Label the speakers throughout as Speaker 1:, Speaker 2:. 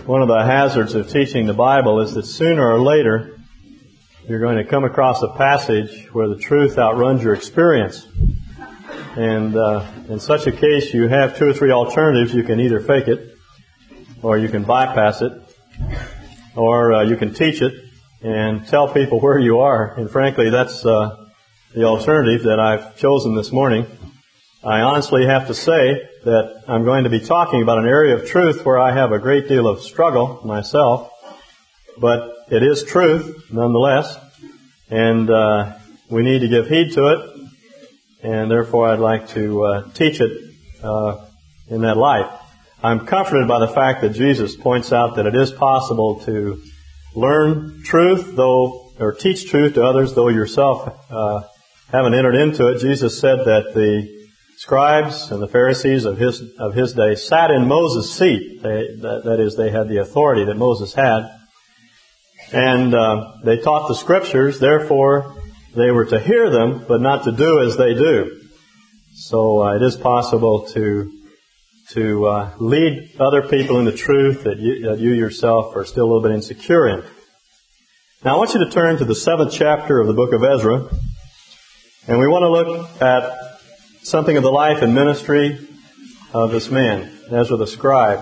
Speaker 1: One of the hazards of teaching the Bible is that sooner or later you're going to come across a passage where the truth outruns your experience. And in such a case, you have two or three alternatives. You can either fake it, or you can bypass it, or you can teach it and tell people where you are. And frankly, that's the alternative that I've chosen this morning. I honestly have to say that I'm going to be talking about an area of truth where I have a great deal of struggle myself, but it is truth nonetheless, and we need to give heed to it, and therefore I'd like to teach it in that light. I'm comforted by the fact that Jesus points out that it is possible to learn truth, or teach truth to others, though yourself haven't entered into it. Jesus said that the scribes and the Pharisees of his day sat in Moses' seat. That is, they had the authority that Moses had. And they taught the Scriptures, therefore they were to hear them, but not to do as they do. So it is possible to lead other people into truth that you yourself are still a little bit insecure in. Now I want you to turn to the 7th chapter of the book of Ezra, and we want to look at something of the life and ministry of this man, Ezra the scribe.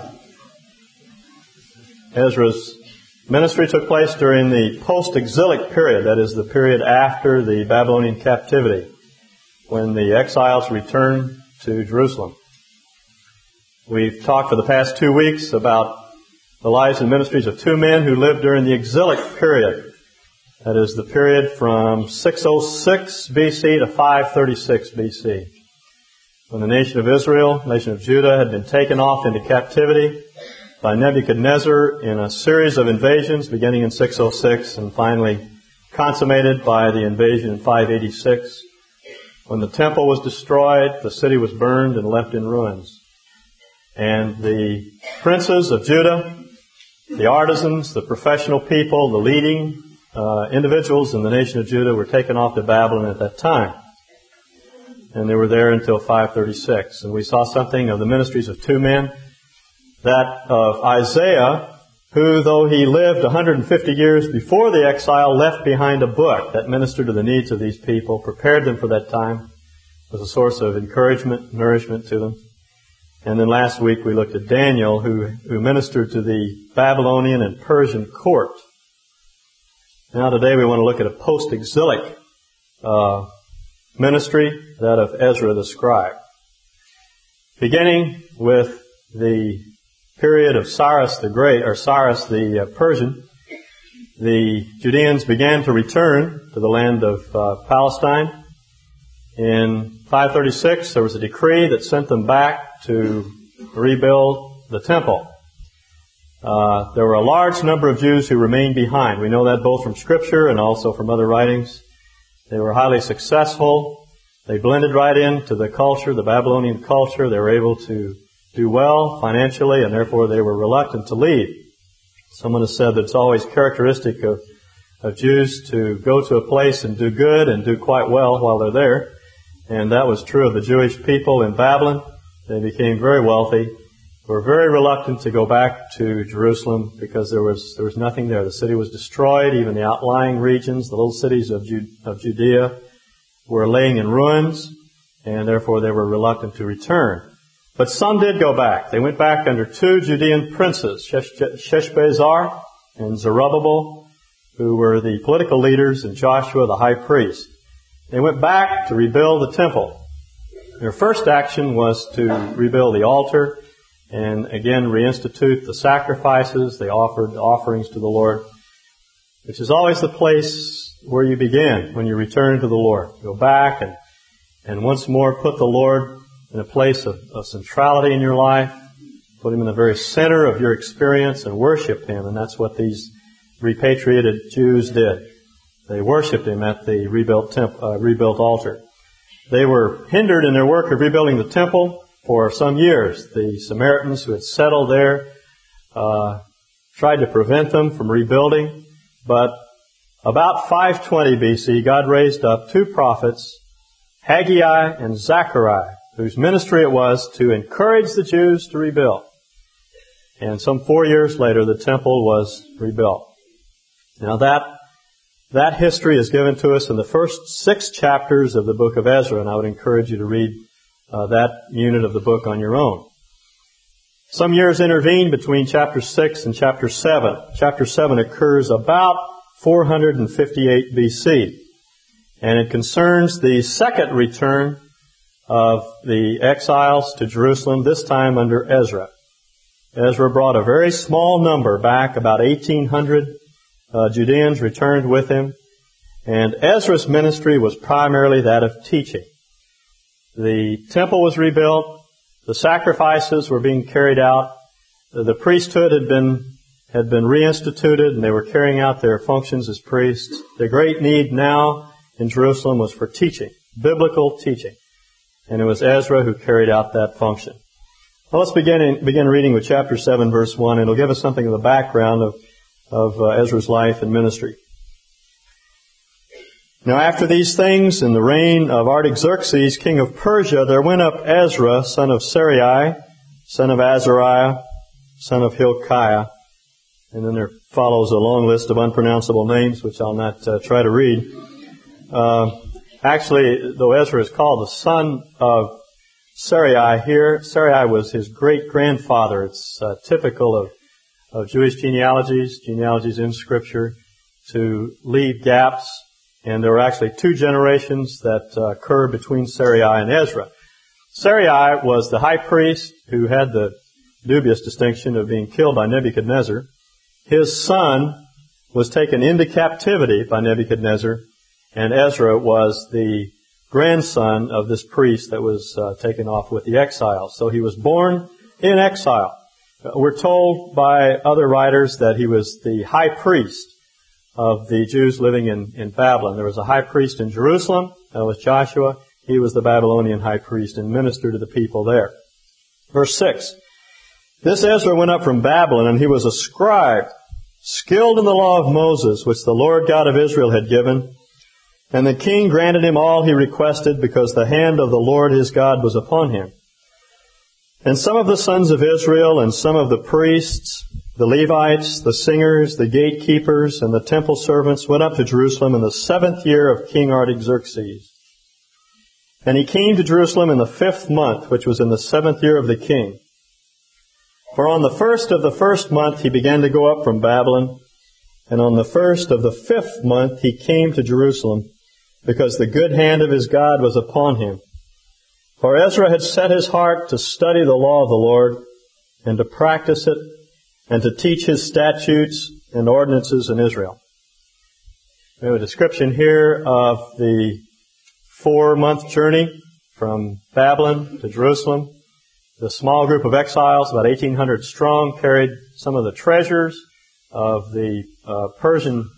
Speaker 1: Ezra's ministry took place during the post-exilic period, that is, the period after the Babylonian captivity, when the exiles returned to Jerusalem. We've talked for the past 2 weeks about the lives and ministries of two men who lived during the exilic period. That is, the period from 606 BC to 536 BC. When the nation of Israel, nation of Judah, had been taken off into captivity by Nebuchadnezzar in a series of invasions beginning in 606 and finally consummated by the invasion in 586. When the temple was destroyed, the city was burned and left in ruins. And the princes of Judah, the artisans, the professional people, the leading individuals in the nation of Judah were taken off to Babylon at that time. And they were there until 536. And we saw something of the ministries of two men. That of Isaiah, who, though he lived 150 years before the exile, left behind a book that ministered to the needs of these people, prepared them for that time, was a source of encouragement, nourishment to them. And then last week we looked at Daniel, who ministered to the Babylonian and Persian court. Now today we want to look at a post-exilic ministry, that of Ezra the scribe. Beginning with the period of Cyrus the Great, or Cyrus the Persian, the Judeans began to return to the land of Palestine. In 536, there was a decree that sent them back to rebuild the temple. There were a large number of Jews who remained behind. We know that both from Scripture and also from other writings. They were highly successful. They blended right into the culture, the Babylonian culture. They were able to do well financially, and therefore they were reluctant to leave. Someone has said that it's always characteristic of Jews to go to a place and do good and do quite well while they're there. And that was true of the Jewish people in Babylon. They became very wealthy, were very reluctant to go back to Jerusalem because there was nothing there. The city was destroyed. Even the outlying regions, the little cities of Judea, were laying in ruins, and therefore they were reluctant to return. But some did go back. They went back under two Judean princes, Sheshbazzar and Zerubbabel, who were the political leaders, and Joshua, the high priest. They went back to rebuild the temple. Their first action was to rebuild the altar and again reinstitute the sacrifices. They offered offerings to the Lord, which is always the place where you begin when you return to the Lord. Go back and once more put the Lord in a place of centrality in your life. Put Him in the very center of your experience and worship Him. And that's what these repatriated Jews did. They worshipped Him at the rebuilt altar. They were hindered in their work of rebuilding the temple for some years. The Samaritans who had settled there tried to prevent them from rebuilding. But about 520 BC, God raised up two prophets, Haggai and Zechariah, whose ministry it was to encourage the Jews to rebuild. And some 4 years later, the temple was rebuilt. Now that history is given to us in the first 6 chapters of the book of Ezra, and I would encourage you to read that unit of the book on your own. Some years intervene between chapter 6 and chapter 7. Chapter 7 occurs about 458 BC, and it concerns the second return of the exiles to Jerusalem, this time under Ezra. Ezra brought a very small number back, about 1,800 Judeans returned with him, and Ezra's ministry was primarily that of teaching. The temple was rebuilt, the sacrifices were being carried out, the priesthood had been reinstituted, and they were carrying out their functions as priests. The great need now in Jerusalem was for teaching, biblical teaching, and it was Ezra who carried out that function. Well, let's begin reading with chapter 7, verse 1, and it'll give us something of the background of Ezra's life and ministry. Now after these things, in the reign of Artaxerxes, king of Persia, there went up Ezra, son of Sarai, son of Azariah, son of Hilkiah. And then there follows a long list of unpronounceable names, which I'll not try to read. Actually, though Ezra is called the son of Sarai here, Sarai was his great-grandfather. It's typical of Jewish genealogies in Scripture, to leave gaps. And there were actually 2 generations that occurred between Sarai and Ezra. Sarai was the high priest who had the dubious distinction of being killed by Nebuchadnezzar. His son was taken into captivity by Nebuchadnezzar, and Ezra was the grandson of this priest that was taken off with the exiles. So he was born in exile. We're told by other writers that he was the high priest of the Jews living in Babylon. There was a high priest in Jerusalem, that was Joshua. He was the Babylonian high priest and ministered to the people there. Verse 6, this Ezra went up from Babylon, and he was a scribe, skilled in the law of Moses, which the Lord God of Israel had given. And the king granted him all he requested, because the hand of the Lord his God was upon him. And some of the sons of Israel and some of the priests, the Levites, the singers, the gatekeepers, and the temple servants went up to Jerusalem in the 7th year of King Artaxerxes. And he came to Jerusalem in the 5th month, which was in the 7th year of the king. For on the 1st of the 1st month he began to go up from Babylon, and on the 1st of the 5th month he came to Jerusalem, because the good hand of his God was upon him. For Ezra had set his heart to study the law of the Lord, and to practice it, and to teach his statutes and ordinances in Israel. We have a description here of the 4-month journey from Babylon to Jerusalem. The small group of exiles, about 1,800 strong, carried some of the treasures of the Persian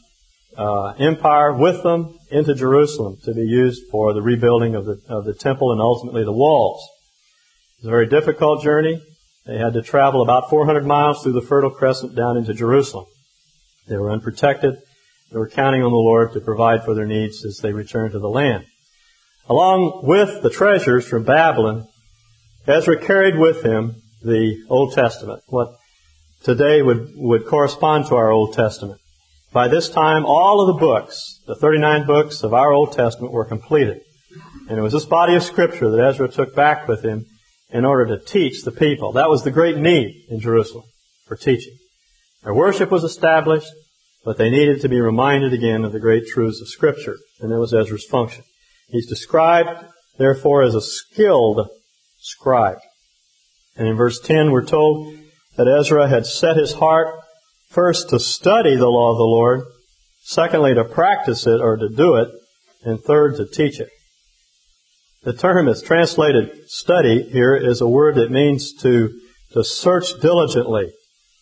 Speaker 1: Empire with them into Jerusalem to be used for the rebuilding of the temple and ultimately the walls. It was a very difficult journey. They had to travel about 400 miles through the Fertile Crescent down into Jerusalem. They were unprotected. They were counting on the Lord to provide for their needs as they returned to the land. Along with the treasures from Babylon, Ezra carried with him the Old Testament, what today would correspond to our Old Testament. By this time, all of the books, the 39 books of our Old Testament, were completed. And it was this body of Scripture that Ezra took back with him in order to teach the people. That was the great need in Jerusalem for teaching. Their worship was established, but they needed to be reminded again of the great truths of Scripture, and that was Ezra's function. He's described, therefore, as a skilled scribe. And in verse 10, we're told that Ezra had set his heart first to study the law of the Lord, secondly to practice it or to do it, and third to teach it. The term that's translated study here is a word that means to search diligently.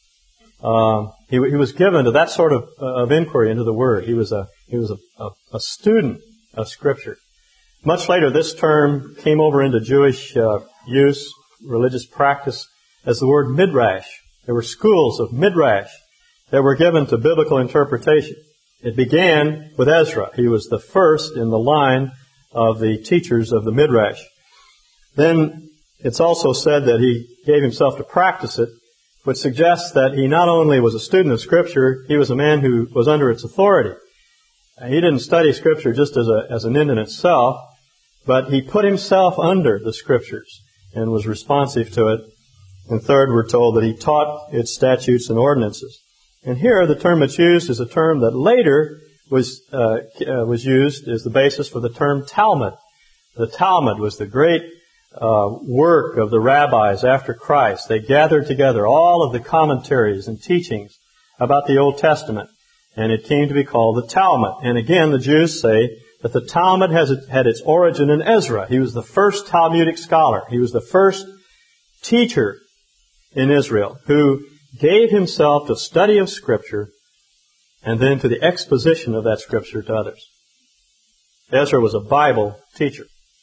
Speaker 1: He was given to that sort of inquiry into the Word. He was a student of Scripture. Much later, this term came over into Jewish use, religious practice, as the word midrash. There were schools of midrash that were given to biblical interpretation. It began with Ezra. He was the first in the line of the teachers of the midrash. Then it's also said that he gave himself to practice it which suggests that he not only was a student of Scripture, he was a man who was under its authority. He didn't study Scripture just as an end in itself, but he put himself under the Scriptures and was responsive to it. And third, we're told that he taught its statutes and ordinances. And here, the term that's used is a term that later was used as the basis for the term Talmud. The Talmud was the great work of the rabbis after Christ. They gathered together all of the commentaries and teachings about the Old Testament, and it came to be called the Talmud. And again, the Jews say that the Talmud had its origin in Ezra. He was the first Talmudic scholar. He was the first teacher in Israel who gave himself to study of Scripture and then to the exposition of that Scripture to others. Ezra was a Bible teacher.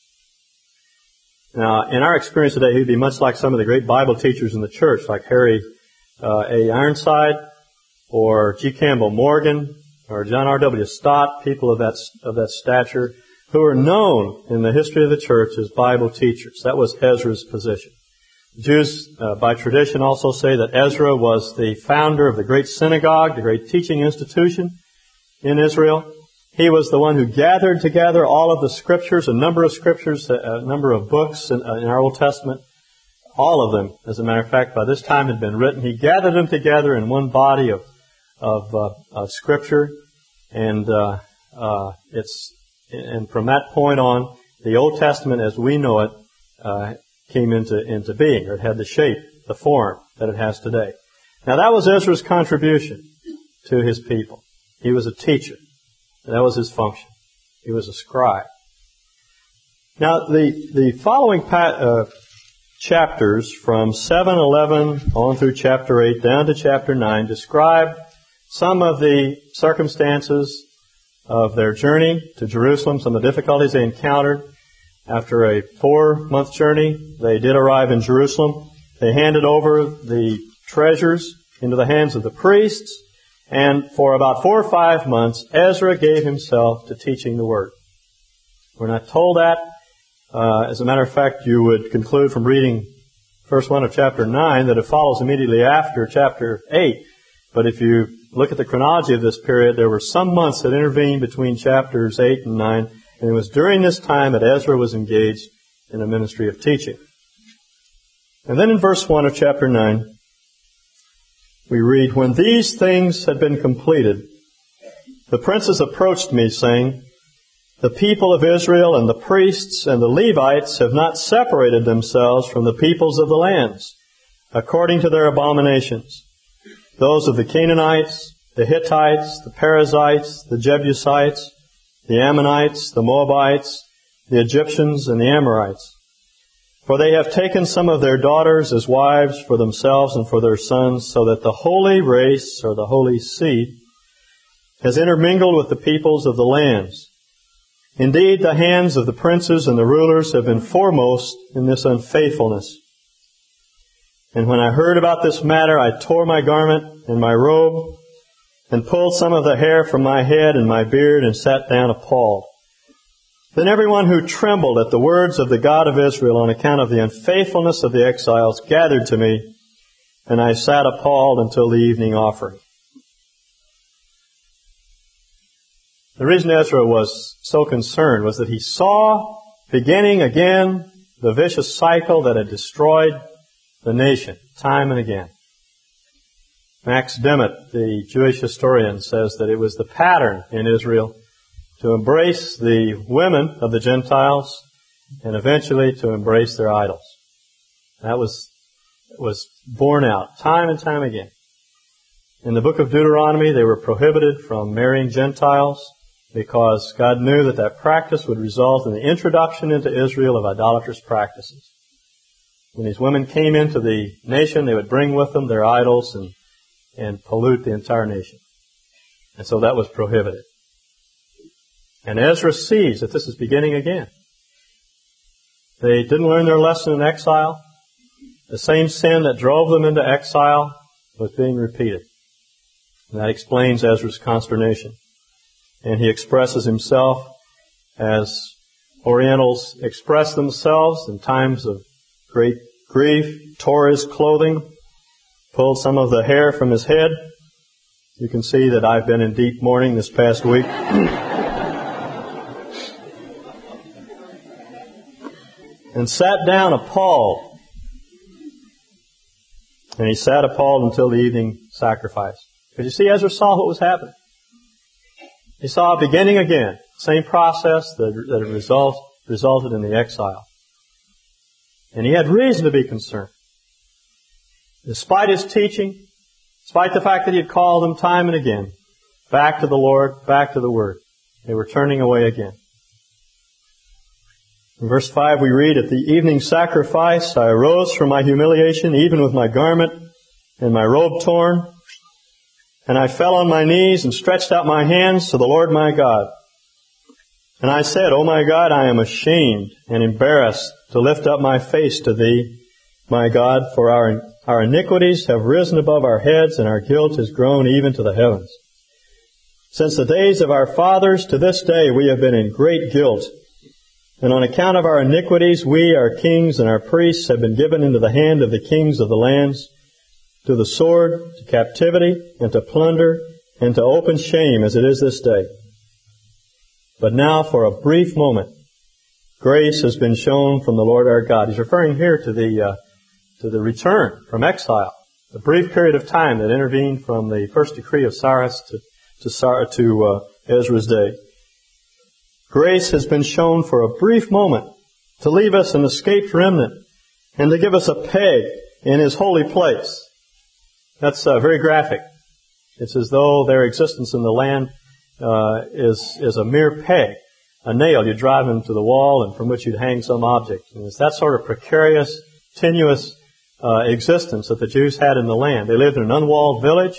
Speaker 1: Now, in our experience today, he'd be much like some of the great Bible teachers in the church, like Harry A. Ironside, or G. Campbell Morgan, or John R.W. Stott, people of that stature, who are known in the history of the church as Bible teachers. That was Ezra's position. Jews, by tradition, also say that Ezra was the founder of the great synagogue, the great teaching institution in Israel. He was the one who gathered together all of the Scriptures, a number of Scriptures, a number of books in our Old Testament. All of them, as a matter of fact, by this time had been written. He gathered them together in one body of Scripture, and from that point on, the Old Testament, as we know it, came into being, or it had the shape, the form that it has today. Now, that was Ezra's contribution to his people. He was a teacher. That was his function. He was a scribe. Now, the following chapters from 7:11 on through chapter 8 down to chapter 9 describe some of the circumstances of their journey to Jerusalem, some of the difficulties they encountered. After a 4-month journey, they did arrive in Jerusalem. They handed over the treasures into the hands of the priests. And for about 4 or 5 months, Ezra gave himself to teaching the Word. We're not told that. As a matter of fact, you would conclude from reading verse 1 of chapter 9 that it follows immediately after chapter 8. But if you look at the chronology of this period, there were some months that intervened between chapters 8 and 9. And it was during this time that Ezra was engaged in a ministry of teaching. And then in verse 1 of chapter 9, we read, "When these things had been completed, the princes approached me, saying, 'The people of Israel and the priests and the Levites have not separated themselves from the peoples of the lands, according to their abominations, those of the Canaanites, the Hittites, the Perizzites, the Jebusites, the Ammonites, the Moabites, the Egyptians, and the Amorites. For they have taken some of their daughters as wives for themselves and for their sons, so that the holy race, or the holy seed, has intermingled with the peoples of the lands. Indeed, the hands of the princes and the rulers have been foremost in this unfaithfulness. And when I heard about this matter, I tore my garment and my robe, and pulled some of the hair from my head and my beard, and sat down appalled. Then everyone who trembled at the words of the God of Israel on account of the unfaithfulness of the exiles gathered to me, and I sat appalled until the evening offering." The reason Ezra was so concerned was that he saw, beginning again, the vicious cycle that had destroyed the nation time and again. Max Demmett, the Jewish historian, says that it was the pattern in Israel to embrace the women of the Gentiles and eventually to embrace their idols. That was borne out time and time again. In the book of Deuteronomy, they were prohibited from marrying Gentiles because God knew that practice would result in the introduction into Israel of idolatrous practices. When these women came into the nation, they would bring with them their idols and pollute the entire nation. And so that was prohibited. And Ezra sees that this is beginning again. They didn't learn their lesson in exile. The same sin that drove them into exile was being repeated. And that explains Ezra's consternation. And he expresses himself as Orientals express themselves in times of great grief, tore his clothing, pulled some of the hair from his head. You can see that I've been in deep mourning this past week. And sat down appalled. And he sat appalled until the evening sacrifice. Because you see, Ezra saw what was happening. He saw it beginning again. Same process that resulted in the exile. And he had reason to be concerned. Despite his teaching, despite the fact that he had called them time and again, back to the Lord, back to the Word, they were turning away again. In verse 5 we read, "At the evening sacrifice I arose from my humiliation, even with my garment and my robe torn, and I fell on my knees and stretched out my hands to the Lord my God. And I said, O my God, I am ashamed and embarrassed to lift up my face to Thee, my God, for our iniquities have risen above our heads, and our guilt has grown even to the heavens. Since the days of our fathers to this day we have been in great guilt. And on account of our iniquities, we, our kings and our priests, have been given into the hand of the kings of the lands, to the sword, to captivity, and to plunder, and to open shame, as it is this day. But now, for a brief moment, grace has been shown from the Lord our God." He's referring here to the return from exile, the brief period of time that intervened from the first decree of Cyrus to Ezra's day. Grace has been shown for a brief moment to leave us an escaped remnant and to give us a peg in His holy place. That's very graphic. It's as though their existence in the land is a mere peg, a nail you drive into the wall and from which you'd hang some object. And it's that sort of precarious, tenuous existence that the Jews had in the land. They lived in an unwalled village.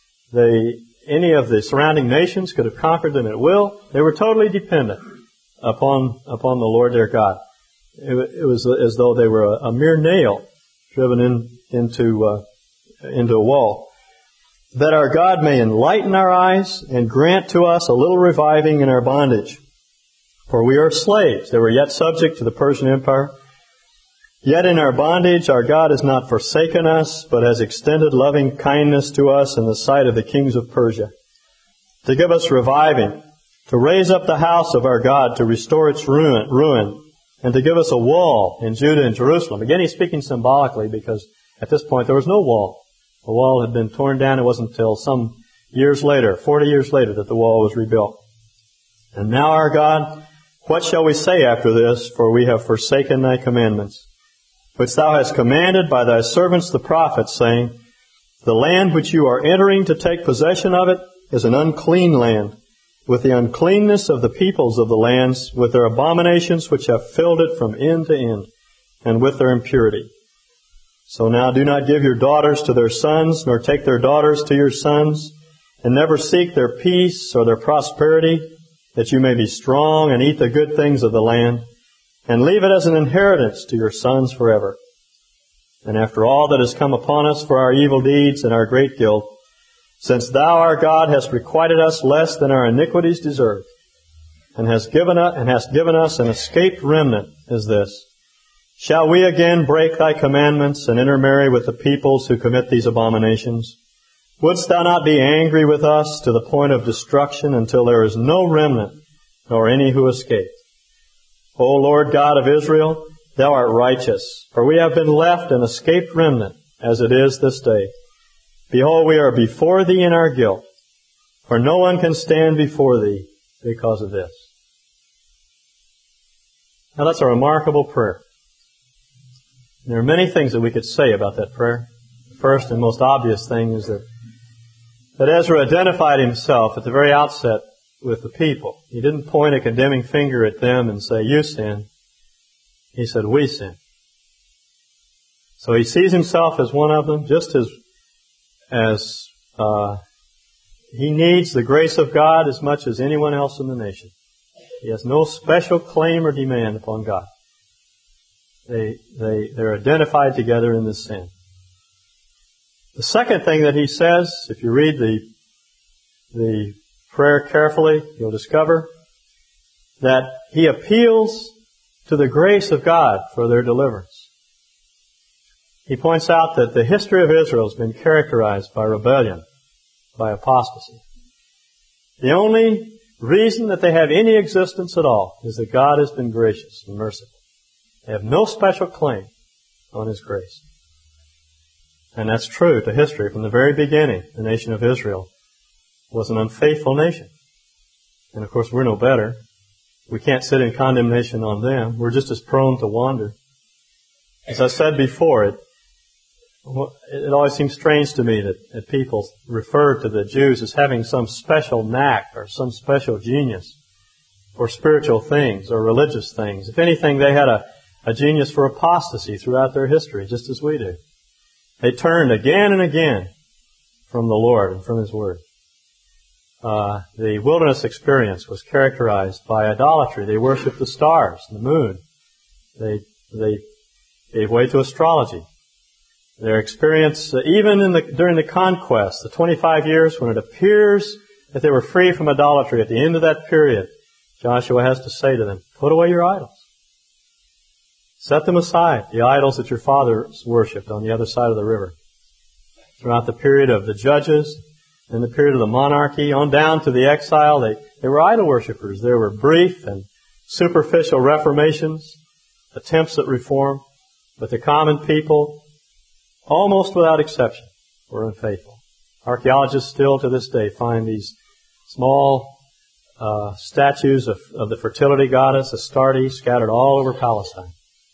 Speaker 1: Any of the surrounding nations could have conquered them at will. They were totally dependent upon the Lord their God. It was as though they were a mere nail driven into a wall. "That our God may enlighten our eyes and grant to us a little reviving in our bondage. For we are slaves. They were yet subject to the Persian Empire. Yet in our bondage our God has not forsaken us, but has extended loving kindness to us in the sight of the kings of Persia, to give us reviving, to raise up the house of our God, to restore its ruin, and to give us a wall in Judah and Jerusalem." Again, he's speaking symbolically, because at this point there was no wall. The wall had been torn down. It wasn't until some years later, 40 years later, that the wall was rebuilt. "And now, our God, what shall we say after this? For we have forsaken Thy commandments, which Thou hast commanded by Thy servants the prophets, saying, The land which you are entering to take possession of it is an unclean land, with the uncleanness of the peoples of the lands, with their abominations which have filled it from end to end, and with their impurity. So now do not give your daughters to their sons, nor take their daughters to your sons, and never seek their peace or their prosperity, that you may be strong and eat the good things of the land, and leave it as an inheritance to your sons forever. And after all that has come upon us for our evil deeds and our great guilt, since Thou, our God, hast requited us less than our iniquities deserve, and hast given us an escaped remnant as this, shall we again break Thy commandments and intermarry with the peoples who commit these abominations? Wouldst Thou not be angry with us to the point of destruction until there is no remnant, nor any who escape? O Lord God of Israel, Thou art righteous, for we have been left an escaped remnant, as it is this day. Behold, we are before Thee in our guilt, for no one can stand before Thee because of this." Now that's a remarkable prayer. There are many things that we could say about that prayer. The first and most obvious thing is that Ezra identified himself at the very outset with the people. He didn't point a condemning finger at them and say, "You sin." He said, "We sin." So he sees himself as one of them, just as he needs the grace of God as much as anyone else in the nation. He has no special claim or demand upon God. They're identified together in this sin. The second thing that he says, if you read the prayer carefully, you'll discover that he appeals to the grace of God for their deliverance. he points out that the history of Israel has been characterized by rebellion, by apostasy. The only reason that they have any existence at all is that God has been gracious and merciful. They have no special claim on His grace. And that's true to history. From the very beginning, the nation of Israel was an unfaithful nation. And of course, we're no better. We can't sit in condemnation on them. We're just as prone to wander. As I said before, it always seems strange to me that people refer to the Jews as having some special knack or some special genius for spiritual things or religious things. If anything, they had a genius for apostasy throughout their history, just as we do. They turned again and again from the Lord and from His Word. The wilderness experience was characterized by idolatry. They worshipped the stars and the moon. They gave way to astrology. Their experience, even during the conquest, the 25 years when it appears that they were free from idolatry, at the end of that period, Joshua has to say to them, put away your idols. Set them aside, the idols that your fathers worshipped on the other side of the river. Throughout the period of the judges and the period of the monarchy, on down to the exile, they were idol worshippers. There were brief and superficial reformations, attempts at reform, but the common people, almost without exception, were unfaithful. Archaeologists still to this day find these small statues of the fertility goddess Astarte scattered all over Palestine.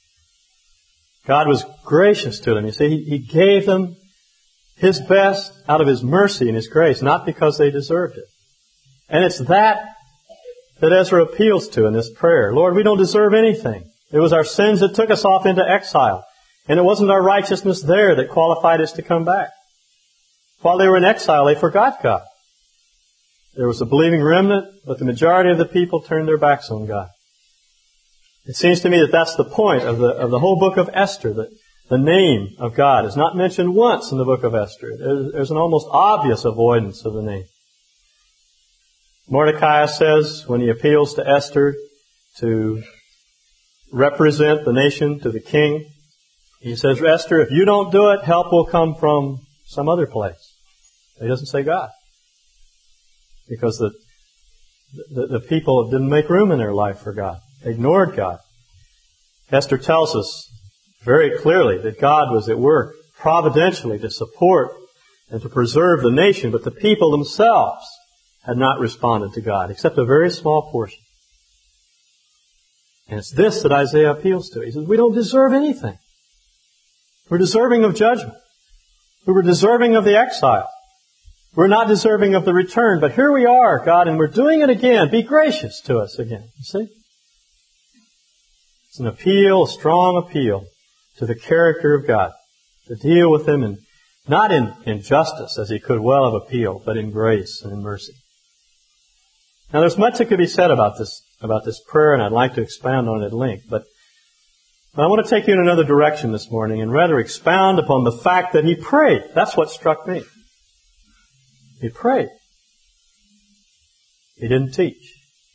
Speaker 1: God was gracious to them. You see, He gave them His best out of His mercy and His grace, not because they deserved it. And it's that Ezra appeals to in this prayer. Lord, we don't deserve anything. It was our sins that took us off into exile. And it wasn't our righteousness there that qualified us to come back. While they were in exile, they forgot God. There was a believing remnant, but the majority of the people turned their backs on God. It seems to me that that's the point of the whole book of Esther, that the name of God is not mentioned once in the book of Esther. There's an almost obvious avoidance of the name. Mordecai says, when he appeals to Esther to represent the nation to the king, he says, Esther, if you don't do it, help will come from some other place. He doesn't say God. Because the people didn't make room in their life for God. They ignored God. Esther tells us very clearly that God was at work providentially to support and to preserve the nation, but the people themselves had not responded to God, except a very small portion. And it's this that Isaiah appeals to. He says, we don't deserve anything. We're deserving of judgment. We were deserving of the exile. We're not deserving of the return, but here we are, God, and we're doing it again. Be gracious to us again. You see? It's an appeal, a strong appeal to the character of God, to deal with Him not in justice, as He could well have appealed, but in grace and in mercy. Now, there's much that could be said about this prayer, and I'd like to expound on it at length, but I want to take you in another direction this morning and rather expound upon the fact that he prayed. That's what struck me. He prayed. He didn't teach.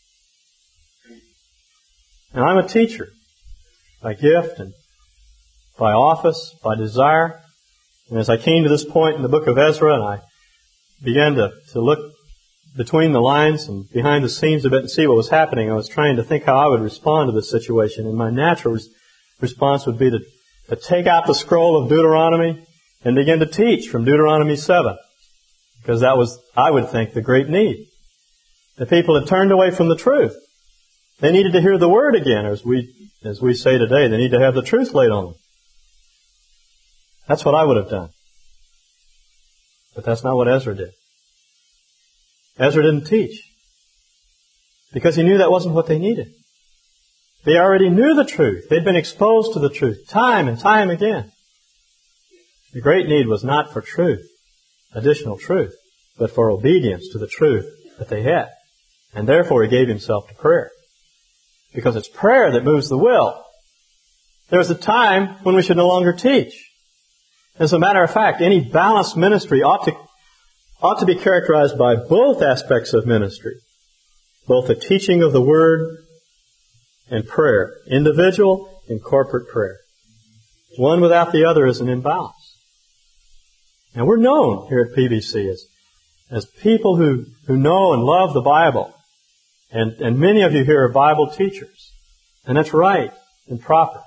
Speaker 1: Now, I'm a teacher by gift and by office, by desire. And as I came to this point in the book of Ezra and I began to look between the lines and behind the scenes a bit and see what was happening, I was trying to think how I would respond to this situation. And my natural response would be to take out the scroll of Deuteronomy and begin to teach from Deuteronomy 7. Because that was, I would think, the great need. The people had turned away from the truth. They needed to hear the Word again, as we say today. They need to have the truth laid on them. That's what I would have done. But that's not what Ezra did. Ezra didn't teach. Because he knew that wasn't what they needed. They already knew the truth. They'd been exposed to the truth time and time again. The great need was not for truth, additional truth, but for obedience to the truth that they had. And therefore he gave himself to prayer. Because it's prayer that moves the will. There's a time when we should no longer teach. As a matter of fact, any balanced ministry ought to be characterized by both aspects of ministry. Both the teaching of the Word and prayer. Individual and corporate prayer. One without the other is an imbalance. And we're known here at PBC as people who know and love the Bible. And many of you here are Bible teachers. And that's right and proper.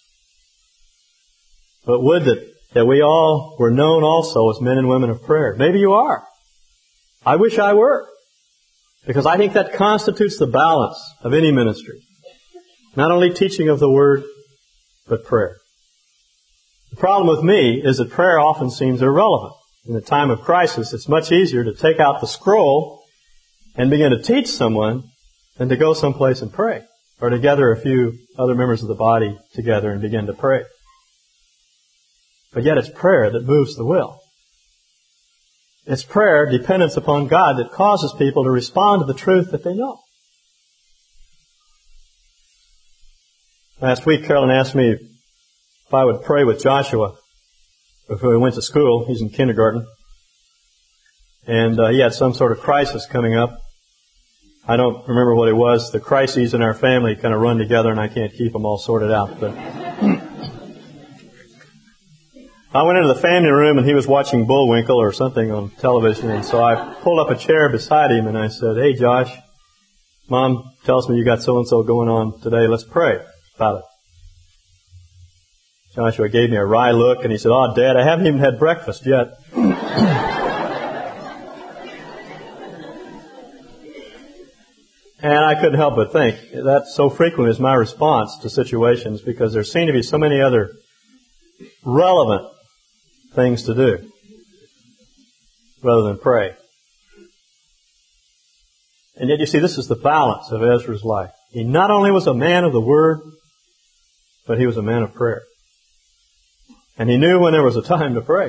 Speaker 1: But would that we all were known also as men and women of prayer. Maybe you are. I wish I were. Because I think that constitutes the balance of any ministry. Not only teaching of the Word, but prayer. The problem with me is that prayer often seems irrelevant. In a time of crisis, it's much easier to take out the scroll and begin to teach someone than to go someplace and pray. Or to gather a few other members of the body together and begin to pray. But yet it's prayer that moves the will. It's prayer, dependence upon God, that causes people to respond to the truth that they know. Last week, Carolyn asked me if I would pray with Joshua before he went to school. He's in kindergarten. And he had some sort of crisis coming up. I don't remember what it was. The crises in our family kind of run together, and I can't keep them all sorted out. But I went into the family room, and he was watching Bullwinkle or something on television, and so I pulled up a chair beside him, and I said, "Hey, Josh, Mom tells me you got so-and-so going on today. Let's pray about it." Joshua gave me a wry look, and he said, "Oh, Dad, I haven't even had breakfast yet." And I couldn't help but think, that so frequently is my response to situations because there seem to be so many other relevant things to do rather than pray. And yet you see, this is the balance of Ezra's life. He not only was a man of the Word, but he was a man of prayer. And he knew when there was a time to pray.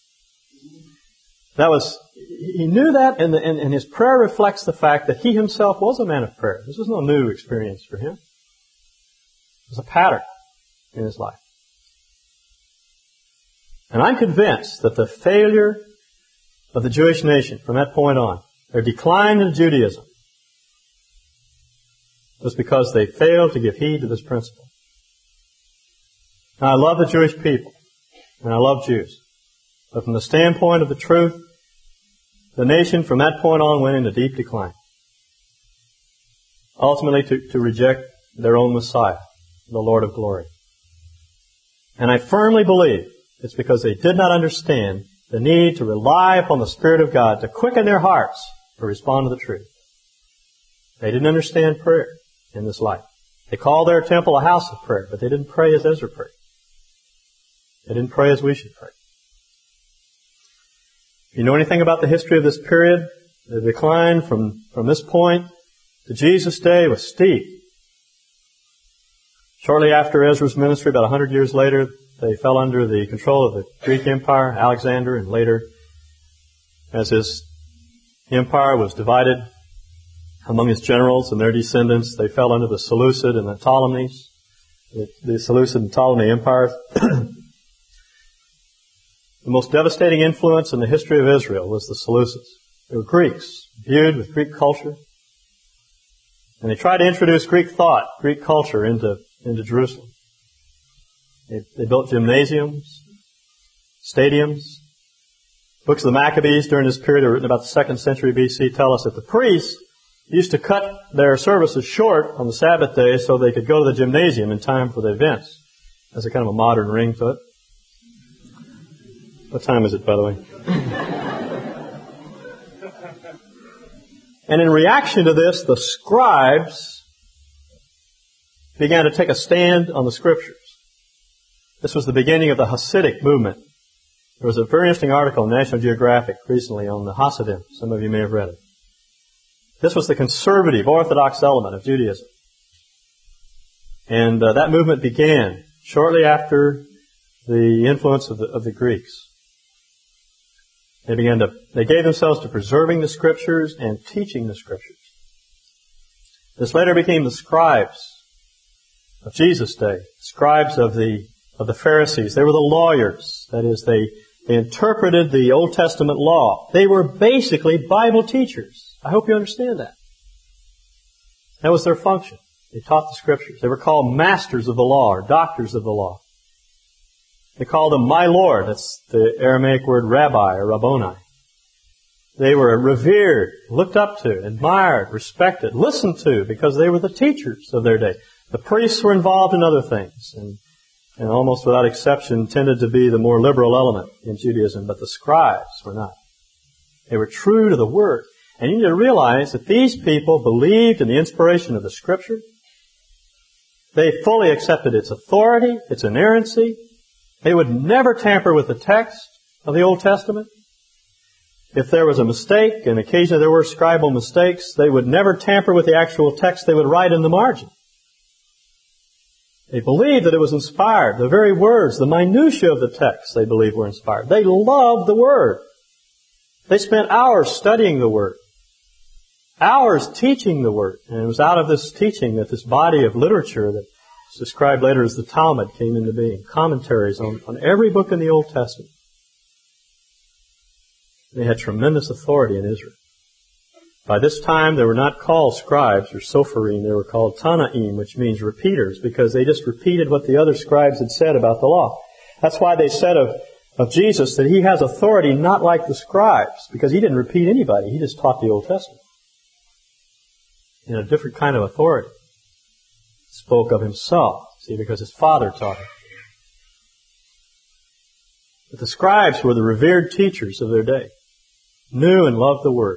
Speaker 1: He knew that, and his prayer reflects the fact that he himself was a man of prayer. This was no new experience for him. It was a pattern in his life. And I'm convinced that the failure of the Jewish nation from that point on, their decline in Judaism, was because they failed to give heed to this principle. Now, I love the Jewish people, and I love Jews. But from the standpoint of the truth, the nation from that point on went into deep decline. Ultimately to reject their own Messiah, the Lord of glory. And I firmly believe it's because they did not understand the need to rely upon the Spirit of God to quicken their hearts to respond to the truth. They didn't understand prayer in this life. They called their temple a house of prayer, but they didn't pray as Ezra prayed. They didn't pray as we should pray. If you know anything about the history of this period, the decline from this point to Jesus' day was steep. Shortly after Ezra's ministry, about 100 years later, they fell under the control of the Greek Empire, Alexander, and later, as his empire was divided among his generals and their descendants, they fell under the Seleucid and the Ptolemies, the Seleucid and Ptolemy empires. The most devastating influence in the history of Israel was the Seleucids. They were Greeks, viewed with Greek culture. And they tried to introduce Greek thought, Greek culture into Jerusalem. They built gymnasiums, stadiums. Books of the Maccabees during this period, written about the 2nd century BC, tell us that the priests used to cut their services short on the Sabbath day so they could go to the gymnasium in time for the events. There's a kind of a modern ring to it. What time is it, by the way? And in reaction to this, the scribes began to take a stand on the Scriptures. This was the beginning of the Hasidic movement. There was a very interesting article in National Geographic recently on the Hasidim. Some of you may have read it. This was the conservative, orthodox element of Judaism. And that movement began shortly after the influence of the Greeks. They gave themselves to preserving the Scriptures and teaching the Scriptures. This later became the scribes of Jesus' day, scribes of the Pharisees. They were the lawyers. That is, they interpreted the Old Testament law. They were basically Bible teachers. I hope you understand that. That was their function. They taught the Scriptures. They were called masters of the law or doctors of the law. They called him my Lord. That's the Aramaic word rabbi or rabboni. They were revered, looked up to, admired, respected, listened to, because they were the teachers of their day. The priests were involved in other things, and almost without exception tended to be the more liberal element in Judaism, but the scribes were not. They were true to the Word. And you need to realize that these people believed in the inspiration of the Scripture. They fully accepted its authority, its inerrancy. They would never tamper with the text of the Old Testament. If there was a mistake, and occasionally there were scribal mistakes, they would never tamper with the actual text. They would write in the margin. They believed that it was inspired. The very words, the minutiae of the text, they believed were inspired. They loved the Word. They spent hours studying the Word. Hours teaching the Word. And it was out of this teaching that this body of literature that is described later as the Talmud came into being. Commentaries on every book in the Old Testament. They had tremendous authority in Israel. By this time, they were not called scribes or sopharim. They were called tanaim, which means repeaters, because they just repeated what the other scribes had said about the law. That's why they said of Jesus that he has authority not like the scribes, because he didn't repeat anybody. He just taught the Old Testament in a different kind of authority. He spoke of himself, see, because his Father taught him. But the scribes were the revered teachers of their day, knew and loved the Word.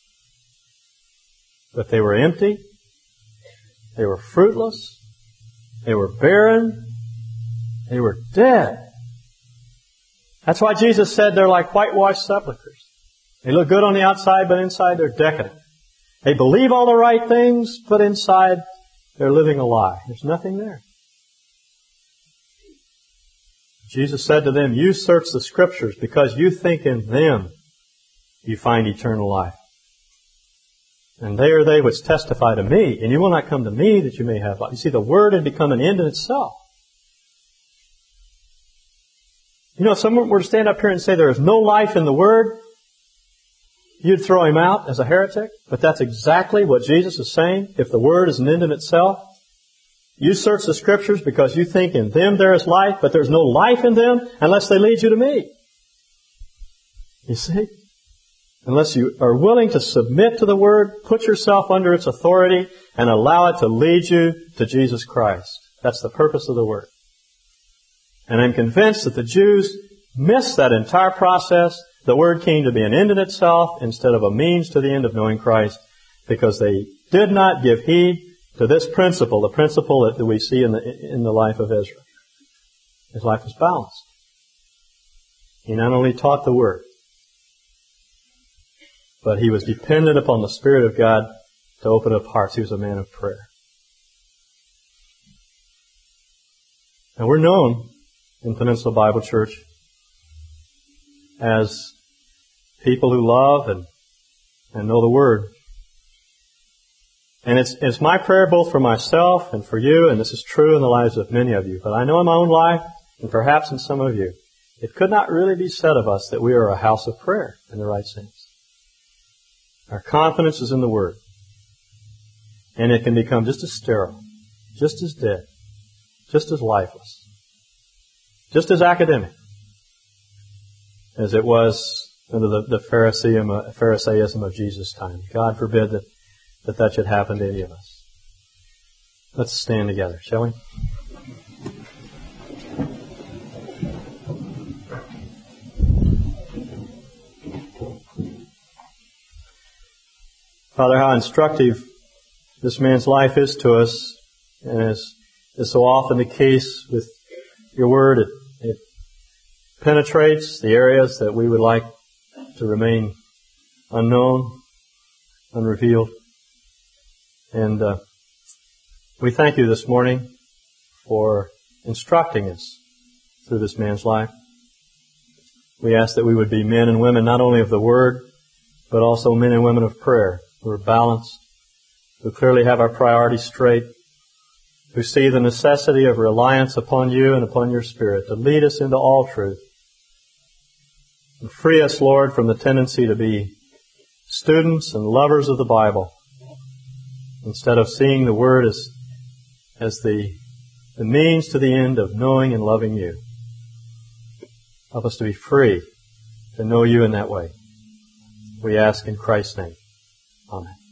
Speaker 1: But they were empty, they were fruitless, they were barren, they were dead. That's why Jesus said they're like whitewashed sepulchres. They look good on the outside, but inside they're decadent. They believe all the right things, but inside they're living a lie. There's nothing there. Jesus said to them, you search the Scriptures because you think in them you find eternal life. And they are they which testify to me, and you will not come to me that you may have life. You see, the Word had become an end in itself. You know, if someone were to stand up here and say there is no life in the Word, you'd throw him out as a heretic. But that's exactly what Jesus is saying. If the Word is an end in itself, you search the Scriptures because you think in them there is life, but there's no life in them unless they lead you to me. You see? Unless you are willing to submit to the Word, put yourself under its authority, and allow it to lead you to Jesus Christ. That's the purpose of the Word. And I'm convinced that the Jews missed that entire process. The Word came to be an end in itself instead of a means to the end of knowing Christ, because they did not give heed to this principle, the principle that we see in the life of Ezra. His life was balanced. He not only taught the Word, but he was dependent upon the Spirit of God to open up hearts. He was a man of prayer. And we're known in Peninsula Bible Church as people who love and know the Word. And it's my prayer both for myself and for you, and this is true in the lives of many of you, but I know in my own life, and perhaps in some of you, it could not really be said of us that we are a house of prayer in the right sense. Our confidence is in the Word. And it can become just as sterile, just as dead, just as lifeless, just as academic as it was under the Pharisaism of Jesus' time. God forbid that should happen to any of us. Let's stand together, shall we? Father, how instructive this man's life is to us, and as is so often the case with your Word, it penetrates the areas that we would like to remain unknown, unrevealed. And we thank you this morning for instructing us through this man's life. We ask that we would be men and women not only of the Word, but also men and women of prayer, who are balanced, who clearly have our priorities straight, who see the necessity of reliance upon you and upon your Spirit to lead us into all truth. And free us, Lord, from the tendency to be students and lovers of the Bible, instead of seeing the Word as the means to the end of knowing and loving you. Help us to be free to know You in that way. We ask in Christ's name. Amen.